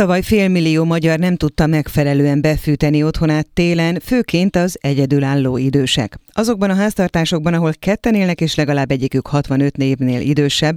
Tavaly 500 000 magyar nem tudta megfelelően befűteni otthonát télen, főként az egyedülálló idősek. Azokban a háztartásokban, ahol ketten élnek és legalább egyikük 65 évnél idősebb,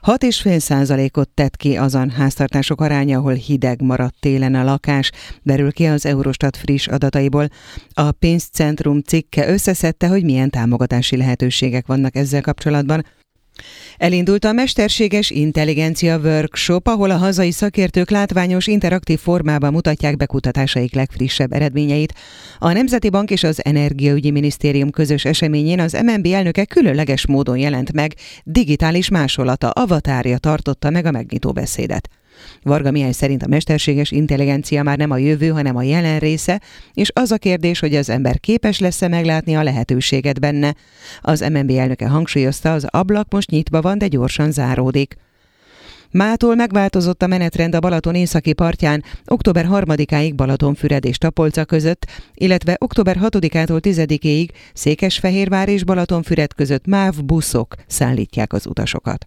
6,5%-ot tett ki azon háztartások aránya, ahol hideg maradt télen a lakás, derül ki az Eurostat friss adataiból. A Pénzcentrum cikke összeszedte, hogy milyen támogatási lehetőségek vannak ezzel kapcsolatban. Elindult a Mesterséges Intelligencia Workshop, ahol a hazai szakértők látványos, interaktív formában mutatják be kutatásaik legfrissebb eredményeit. A Nemzeti Bank és az Energiaügyi Minisztérium közös eseményén az MNB elnöke különleges módon jelent meg, digitális másolata, avatárja tartotta meg a megnyitó beszédet. Varga Mihály szerint a mesterséges intelligencia már nem a jövő, hanem a jelen része, és az a kérdés, hogy az ember képes lesz-e meglátni a lehetőséget benne. Az MNB elnöke hangsúlyozta, az ablak most nyitva van, de gyorsan záródik. Mától megváltozott a menetrend a Balaton északi partján, október 3-áig Balatonfüred és Tapolca között, illetve október 6-ától 10-éig Székesfehérvár és Balatonfüred között MÁV buszok szállítják az utasokat.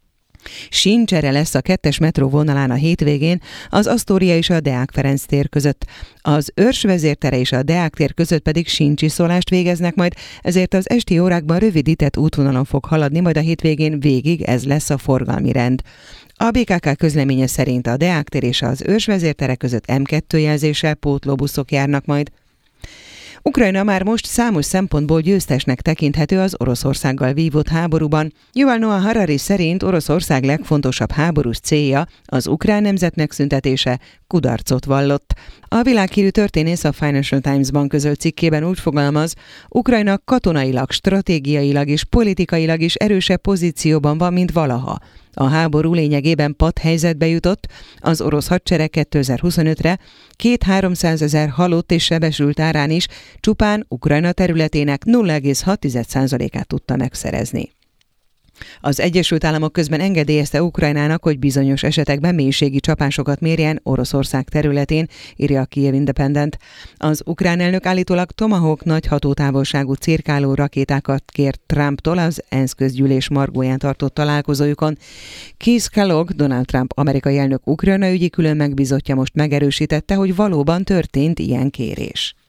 Sincsere lesz a 2-es metró vonalán a hétvégén, az Asztória és a Deák Ferenc tér között. Az Őrs vezértere és a Deák tér között pedig sincsiszólást végeznek majd, ezért az esti órákban rövidített útvonalon fog haladni, majd a hétvégén végig ez lesz a forgalmi rend. A BKK közleménye szerint a Deák tér és az Őrs vezértere között M2 jelzéssel pótlóbuszok járnak majd. Ukrajna már most számos szempontból győztesnek tekinthető az Oroszországgal vívott háborúban. Yuval Noah Harari szerint Oroszország legfontosabb háborús célja, az ukrán nemzet megszüntetése, kudarcot vallott. A világhírű történész a Financial Times-ban közölt cikkében úgy fogalmaz, Ukrajna katonailag, stratégiailag és politikailag is erősebb pozícióban van, mint valaha. A háború lényegében patthelyzetbe jutott, az orosz hadsereg 2025-re 200-300 000 halott és sebesült árán is csupán Ukrajna területének 0,6%-át tudta megszerezni. Az Egyesült Államok közben engedélyezte Ukrajnának, hogy bizonyos esetekben mélységi csapásokat mérjen Oroszország területén, írja a Kiev Independent. Az ukrán elnök állítólag Tomahawk nagy hatótávolságú cirkáló rakétákat kért Trumptól az ENSZ közgyűlés margóján tartott találkozójukon. Keith Kellogg, Donald Trump amerikai elnök Ukrajna ügyi külön megbízottja most megerősítette, hogy valóban történt ilyen kérés.